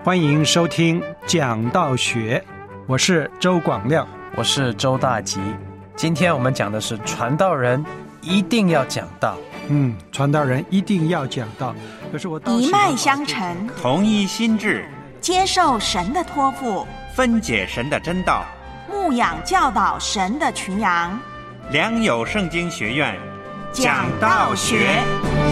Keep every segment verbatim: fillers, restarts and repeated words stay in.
欢迎收听讲道学，我是周广亮， 我是周大吉。今天我们讲的是传道人一定要讲道。 嗯，传道人一定要讲道，可是我一脉相承， 同一心志， 接受神的托付， 分解神的真道， 牧养教导神的群羊。 良友圣经学院讲道学。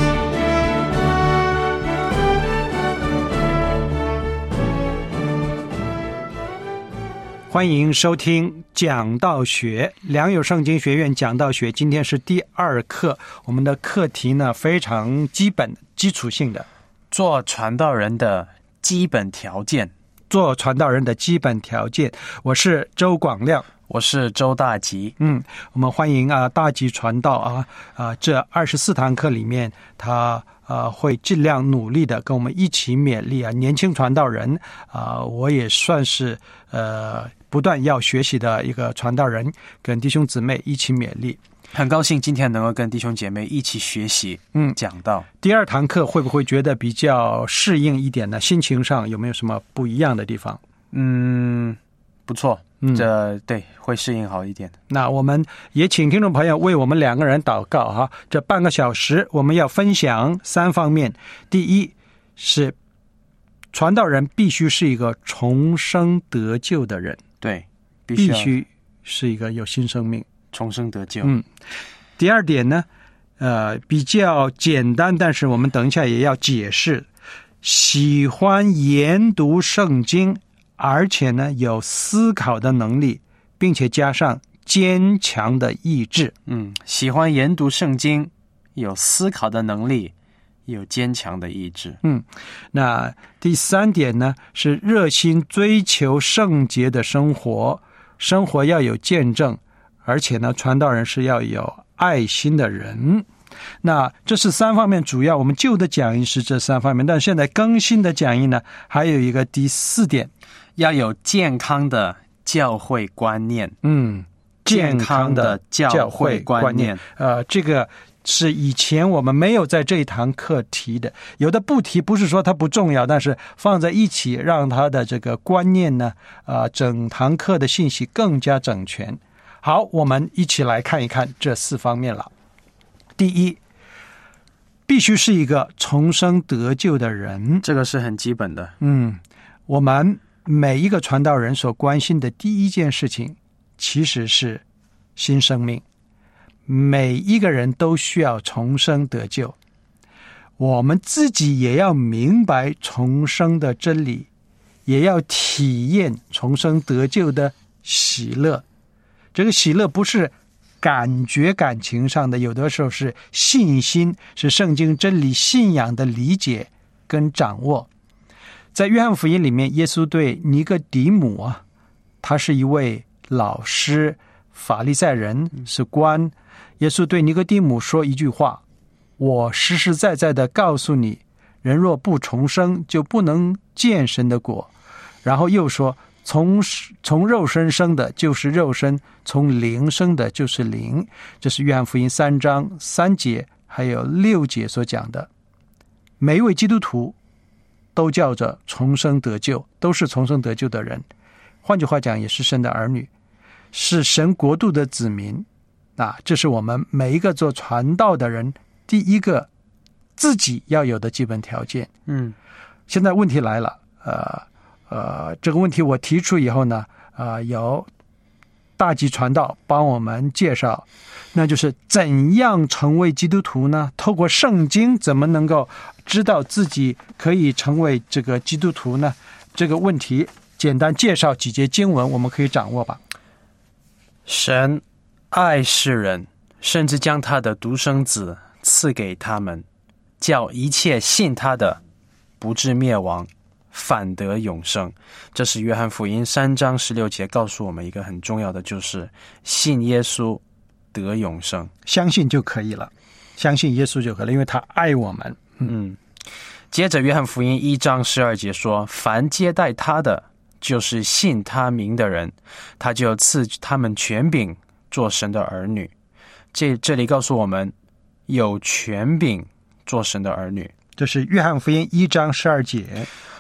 欢迎收听讲道学，良友圣经学院讲道学。今天是第二课，我们的课题呢非常基本基础性的， 做传道人的基本条件。 做传道人的基本条件。我是周广亮， 我是周大吉。 嗯，我们欢迎啊大吉传道啊啊，这二十四堂课里面，他啊会尽量努力的跟我们一起勉励啊年轻传道人啊，我也算是呃不断要学习的一个传道人，跟弟兄姊妹一起勉励。 很高兴今天能够跟弟兄姐妹一起学习，嗯，讲道。 第二堂课会不会觉得比较适应一点呢？心情上有没有什么不一样的地方？ 嗯，不错，嗯，这对会适应好一点。 那我们也请听众朋友为我们两个人祷告哈。这半个小时我们要分享三方面。第一是传道人必须是一个重生得救的人， 对， 必须, 必须是一个有新生命。 重生得救。 嗯，第二点呢，呃，比较简单，但是我们等一下也要解释。喜欢研读圣经，而且呢有思考的能力，并且加上坚强的意志。 嗯，喜欢研读圣经，有思考的能力，有坚强的意志。 嗯，那第三点呢是热心追求圣洁的生活，生活要有见证。而且呢，传道人是要有爱心的人。那这是三方面，主要我们旧的讲义是这三方面，但现在更新的讲义呢，还有一个第四点， 要有健康的教会观念。 嗯，健康的教会观念。呃，这个是以前我们没有在这一堂课提的，有的不提，不是说它不重要，但是放在一起，让它的这个观念呢，呃，整堂课的信息更加整全。好，我们一起来看一看这四方面了。第一，必须是一个重生得救的人， 这个是很基本的。 嗯，我们每一个传道人所关心的第一件事情，其实是新生命。每一个人都需要重生得救，我们自己也要明白重生的真理，也要体验重生得救的喜乐。这个喜乐不是感觉感情上的，有的时候是信心，是圣经真理信仰的理解跟掌握。在约翰福音里面，耶稣对尼哥底母啊，他是一位老师，法利赛人，是官。耶稣对尼哥底母说一句话：我实实在在的告诉你，人若不重生，就不能见神的国。然后又说，从从肉身生的就是肉身，从灵生的就是灵。这是约翰福音三章三节还有六节所讲的。每一位基督徒都叫着重生得救，都是重生得救的人。换句话讲，也是神的儿女，是神国度的子民。啊，这是我们每一个做传道的人第一个自己要有的基本条件。 嗯， 现在问题来了，呃。呃，这个问题我提出以后呢，呃，由大吉传道帮我们介绍，那就是怎样成为基督徒呢？透过圣经怎么能够知道自己可以成为这个基督徒呢？这个问题简单介绍几节经文，我们可以掌握吧。 神爱世人，甚至将他的独生子赐给他们，叫一切信他的不至灭亡，反得永生。这是约翰福音三章十六节告诉我们一个很重要的，就是信耶稣得永生， 相信就可以了，相信耶稣就可以了，因为他爱我们。 嗯，接着约翰福音一章十二节说，凡接待他的，就是信他名的人，他就赐他们权柄做神的儿女。这这里告诉我们有权柄做神的儿女。 这是约翰福音一章十二节。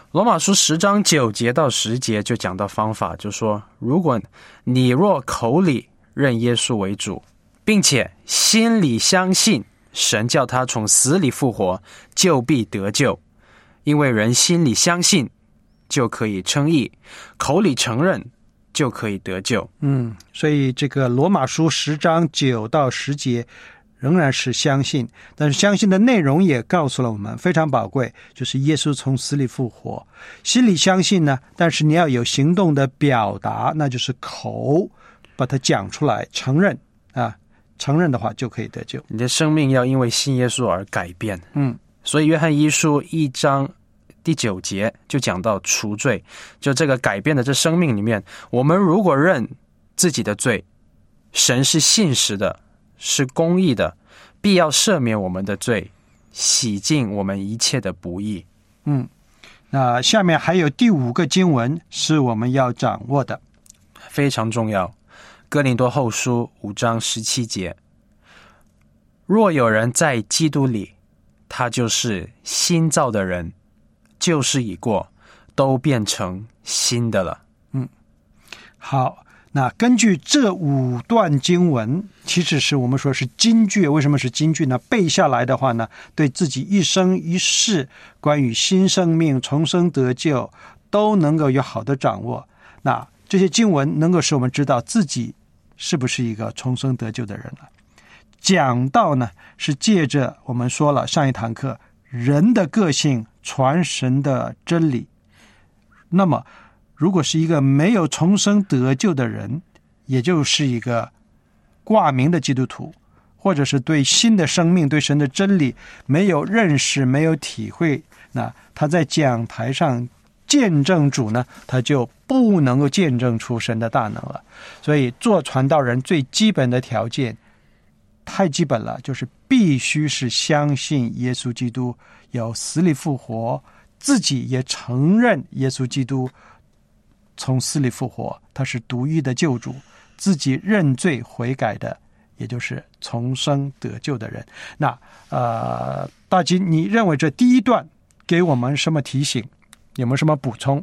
罗马书十章九节到十节就讲到方法，就说如果你若口里认耶稣为主，并且心里相信神叫他从死里复活，就必得救。因为人心里相信就可以称义，口里承认就可以得救。 嗯，所以这个罗马书十章九到十节仍然是相信，但是相信的内容也告诉了我们非常宝贵，就是耶稣从死里复活。心里相信呢，但是你要有行动的表达，那就是口把它讲出来，承认啊，承认的话就可以得救。 你的生命要因为信耶稣而改变。 嗯， 所以约翰一书一章第九节就讲到除罪，就这个改变的这生命里面，我们如果认自己的罪，神是信实的，是公义的，必要赦免我们的罪，洗净我们一切的不义。 嗯，那下面还有第五个经文是我们要掌握的， 非常重要。哥林多后书五章十七节，若有人在基督里，他就是新造的人，旧事已过，都变成新的了。 嗯，好，那根据这五段经文，其实是我们说是金句。为什么是金句呢？背下来的话呢，对自己一生一世关于新生命、重生得救都能够有好的掌握。那这些经文能够使我们知道自己是不是一个重生得救的人了。讲道呢，是借着我们说了上一堂课人的个性传神的真理。那么如果是一个没有重生得救的人，也就是一个挂名的基督徒，或者是对新的生命、对神的真理没有认识、没有体会，那他在讲台上见证主呢，他就不能够见证出神的大能了。所以做传道人最基本的条件太基本了，就是必须是相信耶稣基督有死里复活，自己也承认耶稣基督从死里复活，他是独一的救主，自己认罪悔改的，也就是重生得救的人。那呃，大金，你认为这第一段给我们什么提醒？有没有什么补充？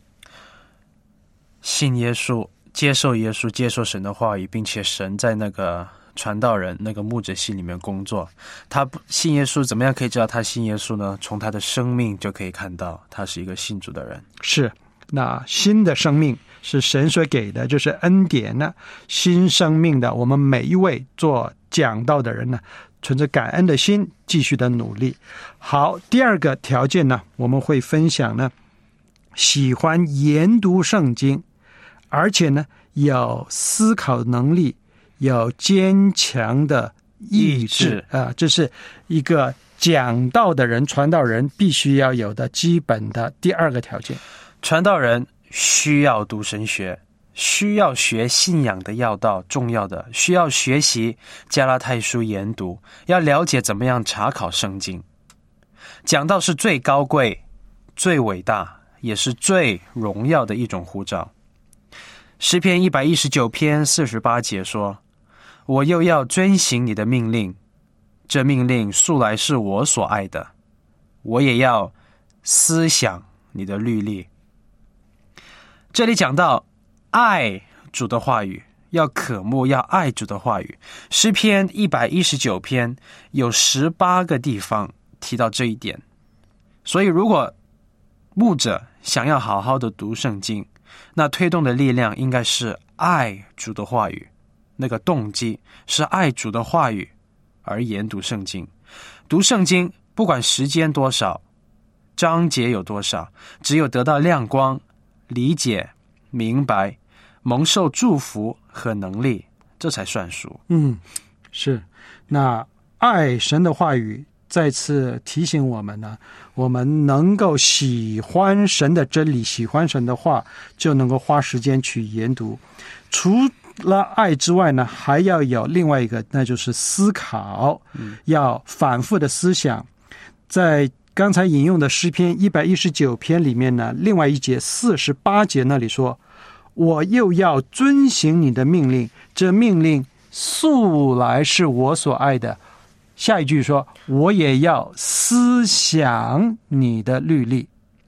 信耶稣，接受耶稣，接受神的话语，并且神在那个传道人那个牧者心里面工作。他信耶稣，怎么样可以知道他信耶稣呢？从他的生命就可以看到他是一个信主的人。 是，那新的生命是神所给的，就是恩典呢。新生命的我们每一位做讲道的人呢，存着感恩的心继续的努力。好，第二个条件呢，我们会分享呢，喜欢研读圣经，而且呢有思考能力，有坚强的意志啊，这是一个讲道的人、传道人必须要有的基本的第二个条件。 传道人需要读神学，需要学信仰的要道，重要的需要学习加拉太书研读，要了解怎么样查考圣经。讲道是最高贵、最伟大，也是最荣耀的一种呼召。诗篇一百一十九篇四十八节说，我又要遵行你的命令，这命令素来是我所爱的，我也要思想你的律例。这里讲到爱主的话语，要渴慕，要爱主的话语。诗篇一百一十九篇有十八个地方提到这一点。所以如果牧者想要好好的读圣经，那推动的力量应该是爱主的话语，那个动机是爱主的话语而研读圣经。读圣经不管时间多少，章节有多少，只有得到亮光、理解、明白、蒙受祝福和能力，这才算数。 嗯，是。那爱神的话语再次提醒我们呢，我们能够喜欢神的真理，喜欢神的话，就能够花时间去研读。除了爱之外呢，还要有另外一个，那就是思考，嗯、要反复的思想。在刚才引用的诗篇一百一十九篇里面呢，另外一节四十八节那里说，我又要遵行你的命令，这命令素来是我所爱的。下一句说，我也要思想你的律例。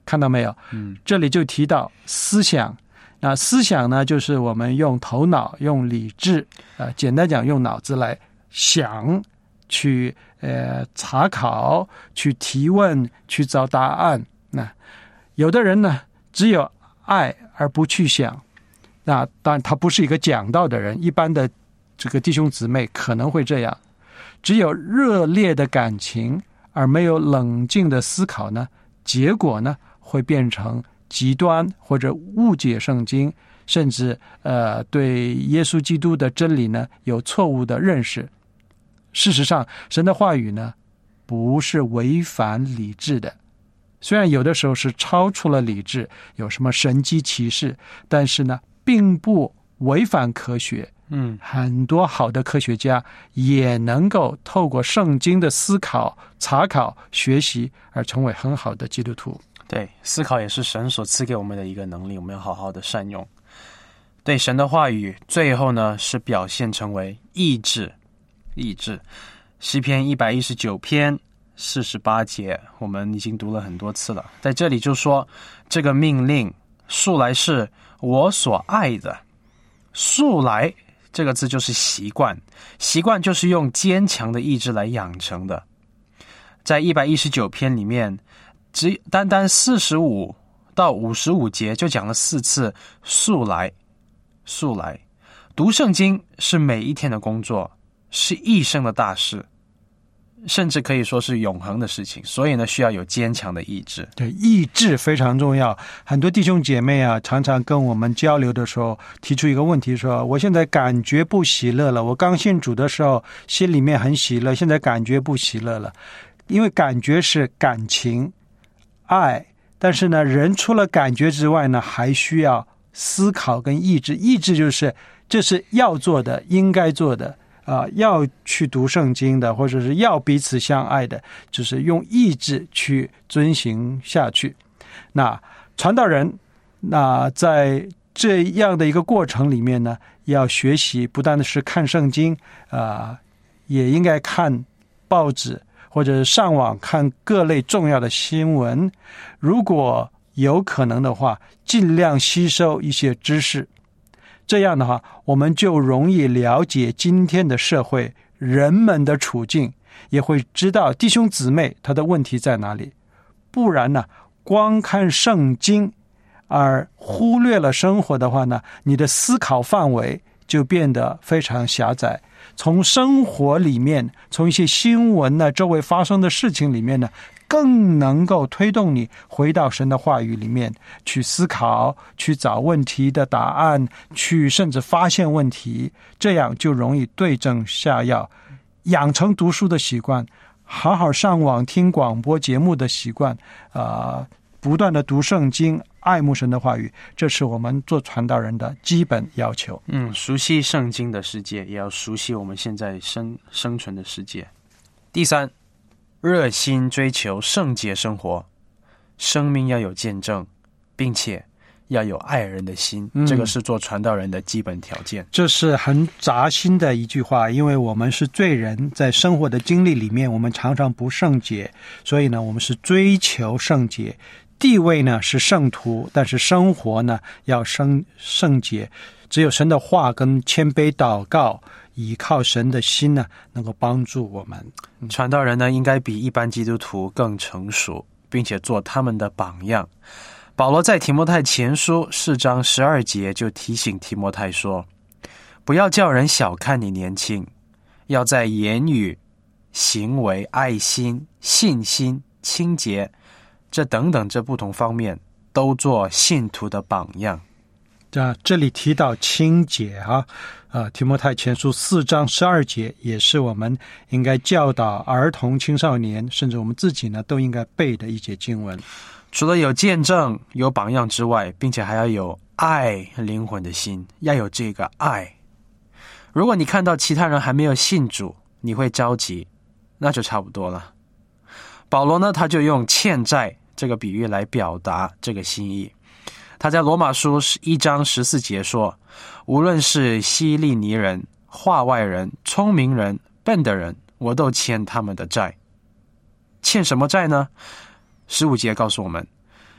看到没有？ 嗯， 这里就提到思想。那思想呢，就是我们用头脑、用理智，呃，简单讲，用脑子来想，去呃查考，去提问，去找答案。那有的人呢，只有爱而不去想。那当然，他不是一个讲道的人，一般的这个弟兄姊妹可能会这样，只有热烈的感情而没有冷静的思考呢，结果呢会变成极端或者误解圣经，甚至呃对耶稣基督的真理呢有错误的认识。事实上，神的话语呢不是违反理智的，虽然有的时候是超出了理智，有什么神迹奇事，但是呢并不违反科学。 嗯， 很多好的科学家也能够透过圣经的思考、查考、学习而成为很好的基督徒。 对，思考也是神所赐给我们的一个能力，我们要好好的善用。对，神的话语最后呢是表现成为意志。意志，诗篇一百一十九篇四十八节，我们已经读了很多次了。在这里就说，这个命令素来是我所爱的。素来这个字就是习惯，习惯就是用坚强的意志来养成的。在一百一十九篇里面，只单单四十五到五十五节就讲了四次素来。素来读圣经是每一天的工作，是一生的大事，甚至可以说是永恒的事情，所以呢需要有坚强的意志。 对，意志非常重要。很多弟兄姐妹啊常常跟我们交流的时候提出一个问题，说我现在感觉不喜乐了，我刚信主的时候心里面很喜乐，现在感觉不喜乐了。因为感觉是感情爱，但是呢人除了感觉之外呢还需要思考跟意志。意志就是这是要做的，应该做的啊、呃，要去读圣经的，或者是要彼此相爱的，就是用意志去遵行下去。那传道人那在这样的一个过程里面呢，要学习不单的是看圣经啊、呃，也应该看报纸或者上网看各类重要的新闻，如果有可能的话，尽量吸收一些知识。这样的话，我们就容易了解今天的社会人们的处境，也会知道弟兄姊妹他的问题在哪里。不然呢，光看圣经而忽略了生活的话呢，你的思考范围就变得非常狭窄。从生活里面，从一些新闻呢，周围发生的事情里面呢，更能够推动你回到神的话语里面去思考，去找问题的答案，去甚至发现问题，这样就容易对症下药，养成读书的习惯，好好上网听广播节目的习惯，呃，不断的读圣经，爱慕神的话语，这是我们做传道人的基本要求。 嗯，熟悉圣经的世界，也要熟悉我们现在生生存的世界。第三，热心追求圣洁生活，生命要有见证，并且要有爱人的心、嗯、这个是做传道人的基本条件。 这是很扎心的一句话，因为我们是罪人，在生活的经历里面我们常常不圣洁，所以呢我们是追求圣洁，地位呢是圣徒，但是生活呢要圣圣洁。只有神的话跟谦卑祷告，依靠神的心呢能够帮助我们。 传道人呢应该比一般基督徒更成熟，并且做他们的榜样。保罗在提摩太前书四章十二节就提醒提摩太说，不要叫人小看你年轻，要在言语、行为、爱心、信心、清洁这等等这不同方面都做信徒的榜样。 啊，这里提到清洁啊，啊，提摩太前书四章十二节也是我们应该教导儿童、青少年，甚至我们自己呢都应该背的一节经文。 除了有见证、有榜样之外，并且还要有爱灵魂的心，要有这个爱。如果你看到其他人还没有信主，你会着急，那就差不多了。保罗呢，他就用欠债这个比喻来表达这个心意。他在罗马书一章十四节说，无论是希利尼人、化外人、聪明人、笨的人，我都欠他们的债。欠什么债呢？十五节告诉我们，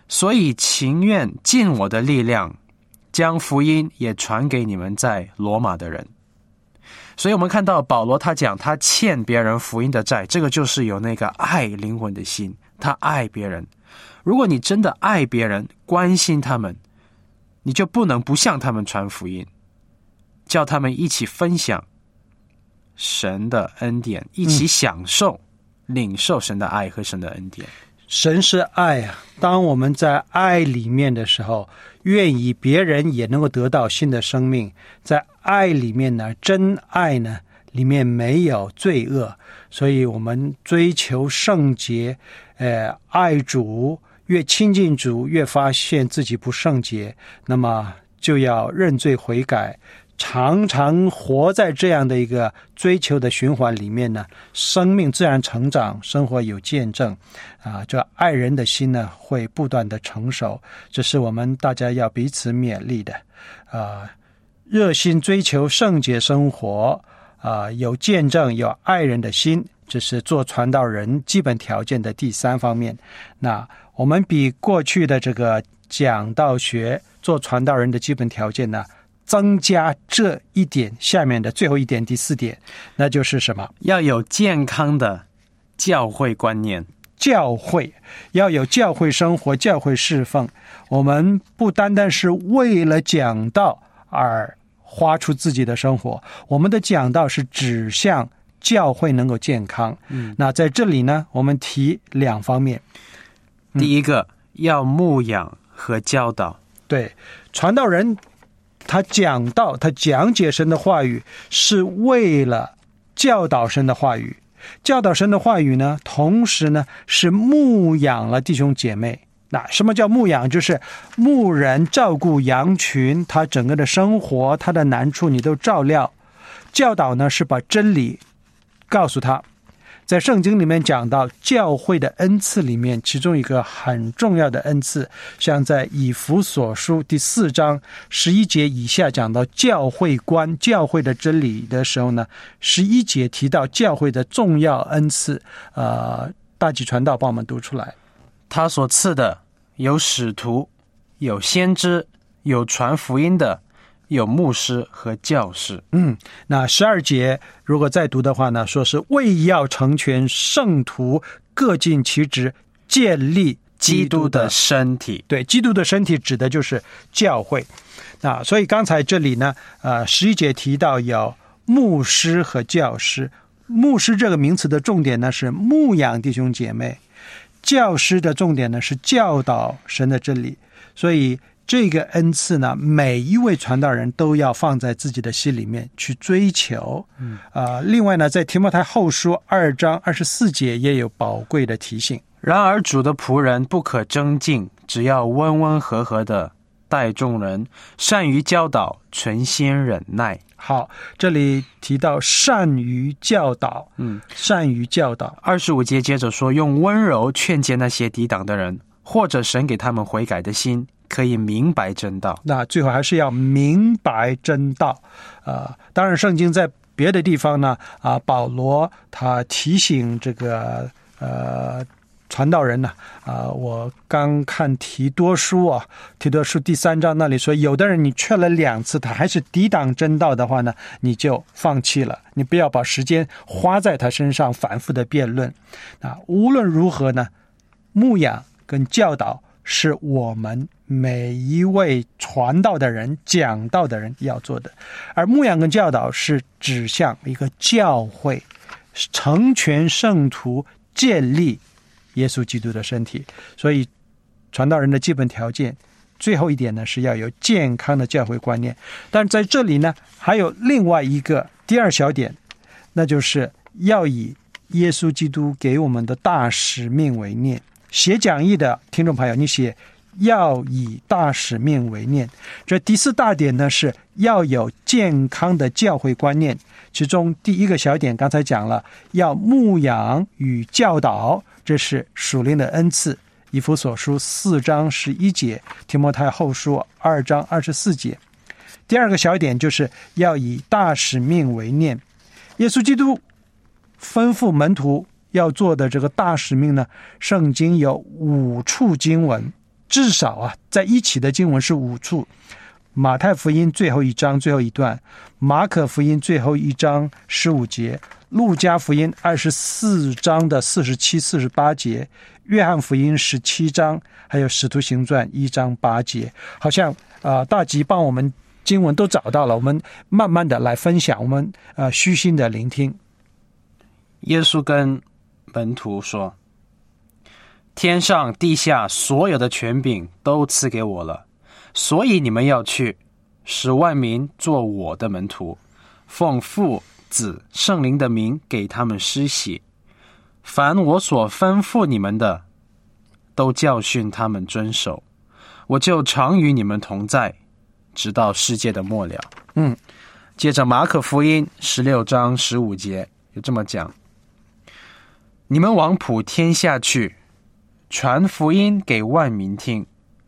所以情愿尽我的力量，将福音也传给你们在罗马的人。所以我们看到保罗他讲他欠别人福音的债，这个就是有那个爱灵魂的心，他爱别人。如果你真的爱别人，关心他们，你就不能不向他们传福音，叫他们一起分享神的恩典，一起享受、嗯、领受神的爱和神的恩典。 神是爱啊，当我们在爱里面的时候，愿意别人也能够得到新的生命。在爱里面呢，真爱呢，里面没有罪恶，所以我们追求圣洁，呃，爱主，越亲近主，越发现自己不圣洁，那么就要认罪悔改。常常活在这样的一个追求的循环里面呢，生命自然成长，生活有见证啊，这爱人的心呢会不断的成熟，这是我们大家要彼此勉励的啊，热心追求圣洁生活啊，有见证有爱人的心，这是做传道人基本条件的第三方面。那我们比过去的这个讲道学做传道人的基本条件呢，增加这一点，下面的最后一点，第四点，那就是什么？ 要有健康的教会观念。 教会要有教会生活，教会侍奉。我们不单单是为了讲道而花出自己的生活，我们的讲道是指向教会能够健康。嗯，那在这里呢，我们提两方面。 嗯、第一个，要牧养和教导。 对，传道人他讲道，他讲解神的话语，是为了教导神的话语。教导神的话语呢，同时呢是牧养了弟兄姐妹。那什么叫牧养？就是牧人照顾羊群，他整个的生活，他的难处你都照料。教导呢是把真理告诉他。在圣经里面讲到教会的恩赐里面，其中一个很重要的恩赐，像在以弗所书第四章十一节以下讲到教会观、教会的真理的时候呢，十一节提到教会的重要恩赐。呃，大纪传道帮我们读出来。 他所赐的有使徒，有先知，有传福音的，有牧师和教士。 嗯，那十二节如果再读的话呢，说是为要成全圣徒，各尽其职，建立基督的身体。 对，基督的身体指的就是教会。那所以刚才这里呢，呃，十一节提到有牧师和教师。牧师这个名词的重点呢是牧养弟兄姐妹，教师的重点呢是教导神的真理。所以这个恩赐呢，每一位传道人都要放在自己的心里面去追求。嗯，呃，另外呢，在提摩太后书二章二十四节也有宝贵的提醒。 然而主的仆人不可争竞，只要温温和和的待众人，善于教导，存心忍耐。 好，这里提到善于教导，嗯，善于教导。 二十五节接着说，用温柔劝诫那些抵挡的人，或者神给他们悔改的心，可以明白真道。 那最后还是要明白真道。呃，当然圣经在别的地方呢，啊，保罗他提醒这个呃传道人呢，啊，我刚看提多书啊，提多书第三章那里说，有的人你劝了两次，他还是抵挡真道的话呢，你就放弃了，你不要把时间花在他身上反复的辩论。啊，无论如何呢，牧养跟教导是我们每一位传道的人、讲道的人要做的，而牧养跟教导是指向一个教会，成全圣徒，建立耶稣基督的身体。所以传道人的基本条件最后一点呢，是要有健康的教会观念。但在这里呢，还有另外一个第二小点，那就是要以耶稣基督给我们的大使命为念。写讲义的听众朋友，你写要以大使命为念。这第四大点呢，是要有健康的教会观念。其中第一个小点刚才讲了，要牧养与教导，这是属灵的恩赐。以弗所书四章十一节，提摩太后书二章二十四节。第二个小点就是要以大使命为念。耶稣基督吩咐门徒要做的这个大使命呢，圣经有五处经文至少啊，在一起的经文是五处。马太福音最后一章最后一段，马可福音最后一章十五节，路加福音二十四章的四十七、四十八节，约翰福音十七章，还有使徒行传一章八节。好像呃大吉帮我们经文都找到了，我们慢慢的来分享，我们呃虚心的聆听。 耶稣跟门徒说：天上地下所有的权柄都赐给我了，所以你们要去，使万民做我的门徒，奉父子圣灵的名给他们施洗，凡我所吩咐你们的，都教训他们遵守，我就常与你们同在，直到世界的末了。 嗯， 接着马可福音十六章十五节有这么讲：你们往普天下去，传福音给万民听。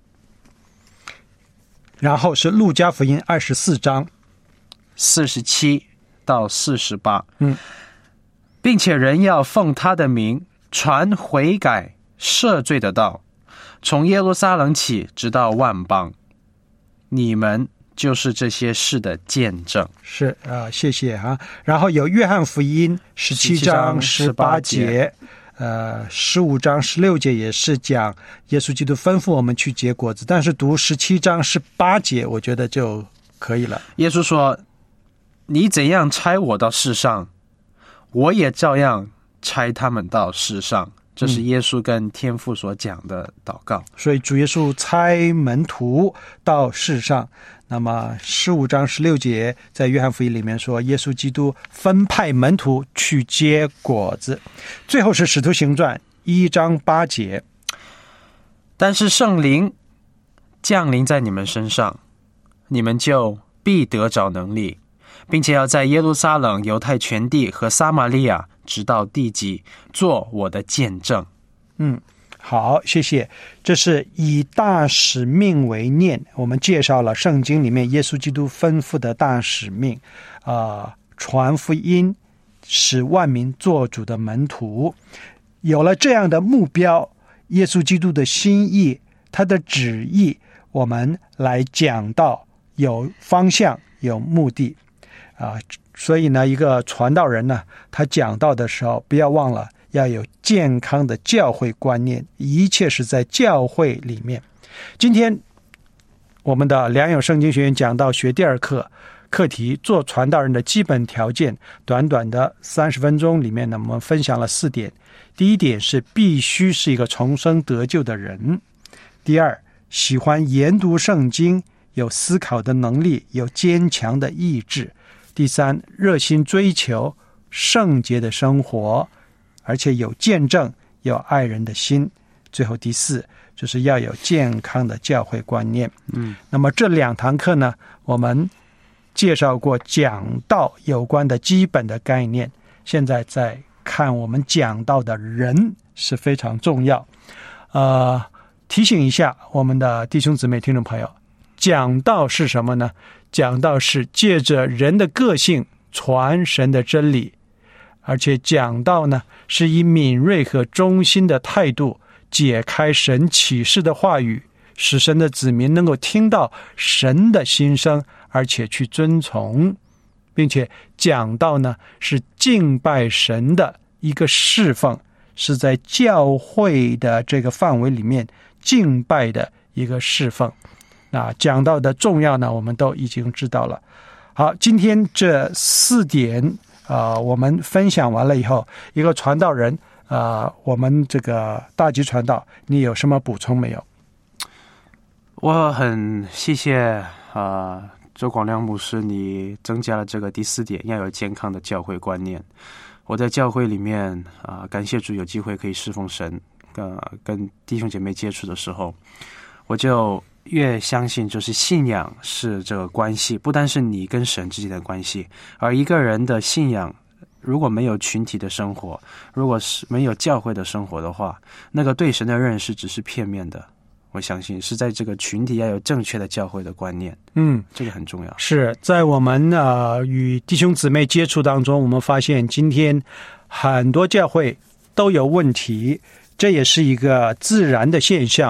然后是路加福音二十四章四十七到四十八， 嗯， 并且人要奉他的名传悔改赦罪的道，从耶路撒冷起，直到万邦。你们就是这些事的见证。 是啊、呃，谢谢啊。然后有约翰福音十七章十八节，呃，十五章十六节也是讲耶稣基督吩咐我们去结果子，但是读十七章十八节，我觉得就可以了。 耶稣说：你怎样差我到世上，我也照样差他们到世上。这是耶稣跟天父所讲的祷告。 嗯、所以主耶稣差门徒到世上。那么十五章十六节在约翰福音里面说，耶稣基督分派门徒去结果子。最后是使徒行传一章八节， 但是圣灵降临在你们身上，你们就必得着能力，并且要在耶路撒冷、犹太全地和撒玛利亚直到地极做我的见证。 嗯，好，谢谢。这是以大使命为念，我们介绍了圣经里面耶稣基督吩咐的大使命，啊、呃，传福音，使万民做主的门徒。有了这样的目标，耶稣基督的心意，他的旨意，我们来讲到有方向、有目的啊、呃。所以呢，一个传道人呢，他讲道的时候，不要忘了要有健康的教会观念，一切是在教会里面。今天我们的良友圣经学院讲道学第二课，课题做传道人的基本条件，短短的三十分钟里面呢，我们分享了四点。第一点是必须是一个重生得救的人。第二，喜欢研读圣经，有思考的能力，有坚强的意志。第三，热心追求圣洁的生活，而且有见证，有爱人的心。最后第四，就是要有健康的教会观念。 嗯， 那么这两堂课呢，我们介绍过讲道有关的基本的概念，现在在看我们讲道的人是非常重要。呃，提醒一下我们的弟兄姊妹听众朋友，讲道是什么呢？讲道是借着人的个性传神的真理，而且讲道呢是以敏锐和忠心的态度解开神启示的话语，使神的子民能够听到神的心声，而且去遵从。并且讲道呢是敬拜神的一个侍奉，是在教会的这个范围里面敬拜的一个侍奉。那讲道的重要呢，我们都已经知道了。好，今天这四点呃，我们分享完了以后，一个传道人呃，我们这个大吉传道，你有什么补充没有？ 我很谢谢啊，周广亮牧师，你增加了这个第四点，要有健康的教会观念。我在教会里面啊，感谢主有机会可以侍奉神，跟跟弟兄姐妹接触的时候，我就越相信，就是信仰是这个关系，不单是你跟神之间的关系，而一个人的信仰如果没有群体的生活，如果是没有教会的生活的话，那个对神的认识只是片面的。我相信是在这个群体要有正确的教会的观念， 嗯， 这个很重要。 是在我们呃与弟兄姊妹接触当中，我们发现今天很多教会都有问题，这也是一个自然的现象。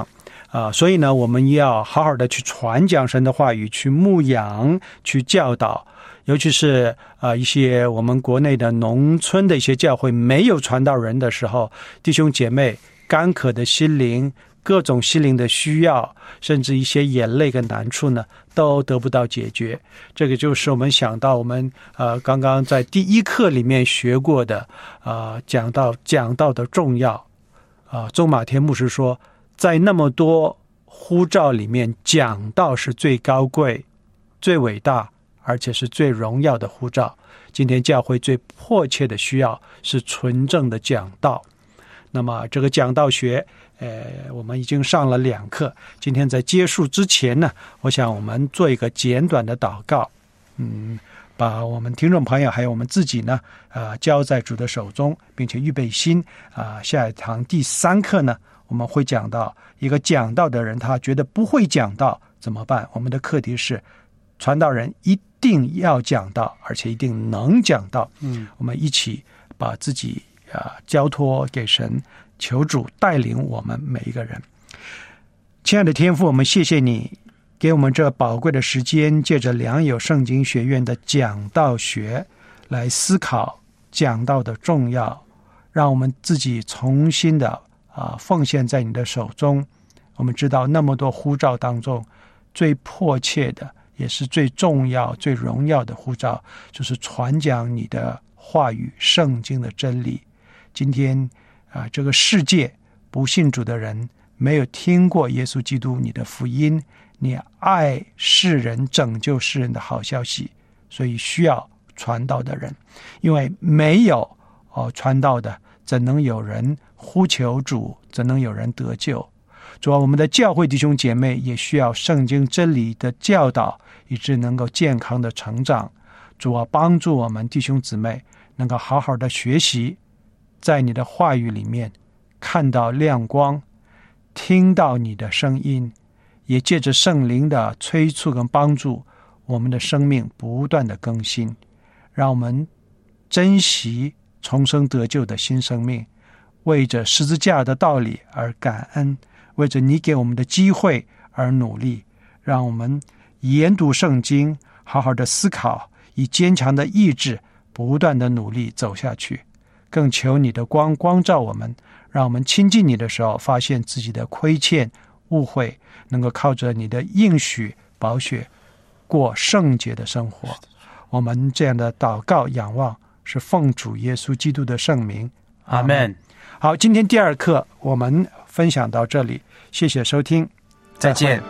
啊、呃，所以呢，我们要好好的去传讲神的话语，去牧养，去教导。尤其是啊、呃、一些我们国内的农村的一些教会没有传道人的时候，弟兄姐妹干渴的心灵，各种心灵的需要，甚至一些眼泪跟难处呢，都得不到解决。这个就是我们想到我们呃刚刚在第一课里面学过的啊、呃、讲到讲道的重要啊、呃。周马天牧师说，在那么多呼召里面，讲道是最高贵、最伟大，而且是最荣耀的呼召。今天教会最迫切的需要是纯正的讲道。那么这个讲道学呃，我们已经上了两课，今天在结束之前呢，我想我们做一个简短的祷告，嗯，把我们听众朋友还有我们自己呢呃，交在主的手中，并且预备心啊、呃，下一堂第三课呢，我们会讲到一个讲道的人，他觉得不会讲道怎么办？我们的课题是传道人一定要讲道，而且一定能讲道。嗯，我们一起把自己啊、呃、交托给神，求主带领我们每一个人。亲爱的天父，我们谢谢你给我们这宝贵的时间，借着良友圣经学院的讲道学来思考讲道的重要，让我们自己重新的啊奉献在你的手中。我们知道那么多呼召当中，最迫切的也是最重要最荣耀的呼召，就是传讲你的话语圣经的真理。今天啊，这个世界不信主的人没有听过耶稣基督你的福音，你爱世人拯救世人的好消息，所以需要传道的人。因为没有哦传道的，怎能有人呼求主，怎能有人得救？主啊，我们的教会弟兄姐妹也需要圣经真理的教导，以致能够健康的成长。主啊，帮助我们弟兄姊妹能够好好的学习，在你的话语里面看到亮光，听到你的声音，也借着圣灵的催促跟帮助，我们的生命不断的更新，让我们珍惜重生得救的新生命，为着十字架的道理而感恩，为着你给我们的机会而努力，让我们研读圣经，好好的思考，以坚强的意志不断的努力走下去。更求你的光光照我们，让我们亲近你的时候发现自己的亏欠误会，能够靠着你的应许宝血过圣洁的生活。我们这样的祷告仰望是奉主耶稣基督的圣名， 阿们。 好，今天第二课我们分享到这里，谢谢收听， 再见。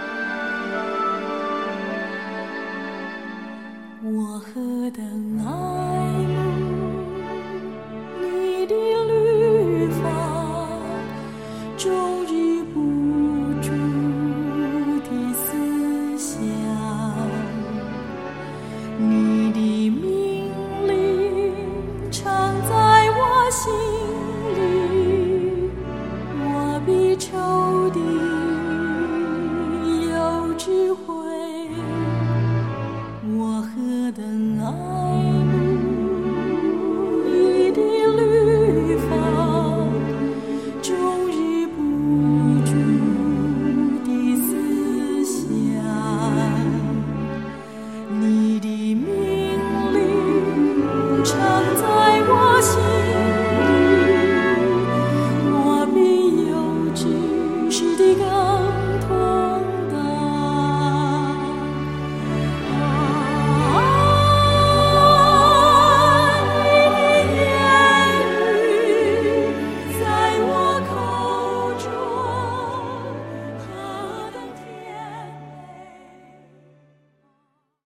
我何等爱你的律法，终日不住的思想，你的命令常在我心里，我比仇敌